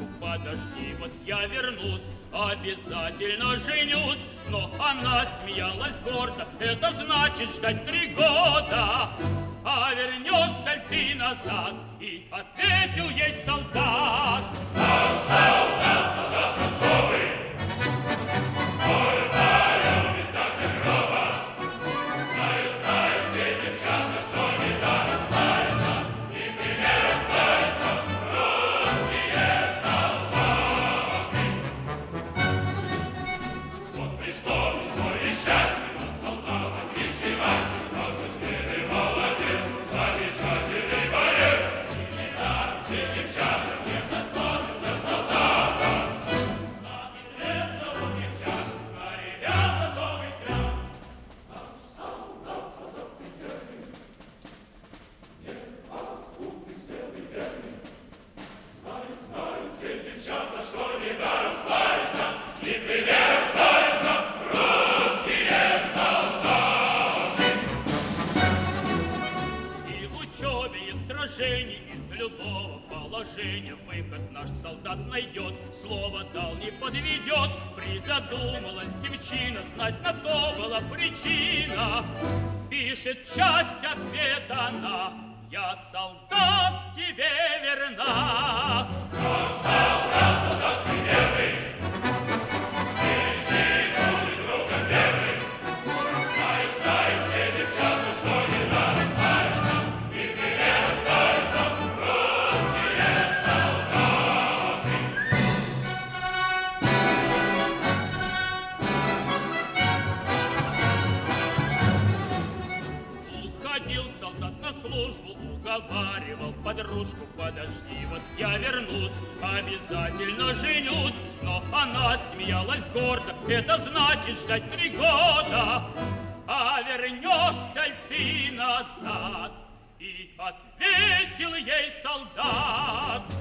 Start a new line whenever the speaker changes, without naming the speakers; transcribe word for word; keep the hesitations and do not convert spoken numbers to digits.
подожди, вот я вернусь, обязательно женюсь. Но она смеялась гордо, это значит ждать три года. А вернешься ли ты назад? И ответил ей солдат. А солдат, солдат красивый, ой, парень, не так и грубо. Знают, знают все девчата, что недаром славятся, и примером славятся русские солдаты. Вот пришло письмо и счастье, на солдата кричи мать, каждый первый молодец, замечательный боец. И недаром все девчата нежно смотрят на солдата. А известно у девчат, на ребят особый взгляд. А солдат, солдат презренный, не разумный, смелый, верный. Знают, знают все девчата, что недаром славятся, и примером славятся русские солдаты. И в учебе, и в сражении, из любого положения выход наш солдат найдет, слово дал, не подведет. Призадумалась девчина, знать на то была причина. Пишет часть ответа она: я, солдат, тебе верна. А солдат, солдат примерный, везде будет другом верный. Знают, знают все девчата, что недаром славятся, и примером славятся русские солдаты. Уходил солдат на службу, уговаривал подружку: подожди, вот я вернусь, обязательно женюсь. Но она смеялась гордо, это значит ждать три года. А вернешься ли ты назад? И ответил ей солдат.